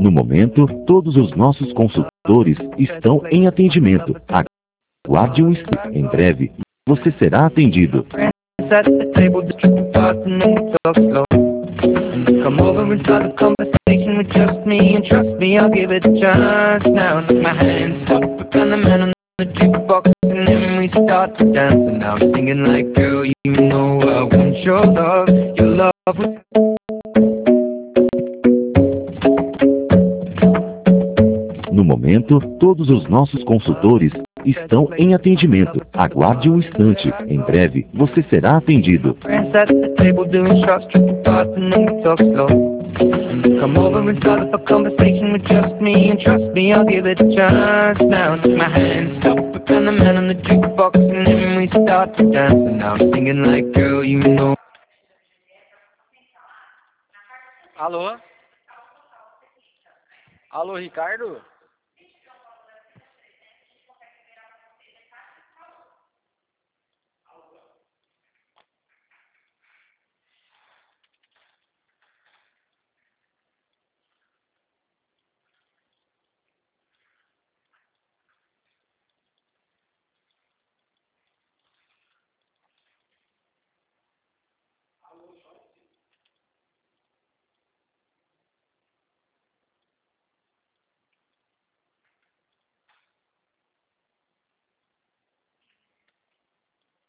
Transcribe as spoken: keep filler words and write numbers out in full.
No momento, todos os nossos consultores estão em atendimento. Aguarde um instante. Em breve, você será atendido. Come over and start a conversation with just me, and trust me, I'll give it a chance. Now take my hand, stop it, and the man on the jukebox, and then we start to dance. And now I'm singing like, girl, you know I want your love, your love was... No momento, todos os nossos consultores estão em atendimento. Aguarde um instante. Em breve, você será atendido. Come over and start up a conversation with just me, and trust me, I'll give it a chance. Now take my hand, stop it, and the man on the jukebox, and then we start to dance. And now I'm singing like, girl, you know. Alô? Alô, Ricardo?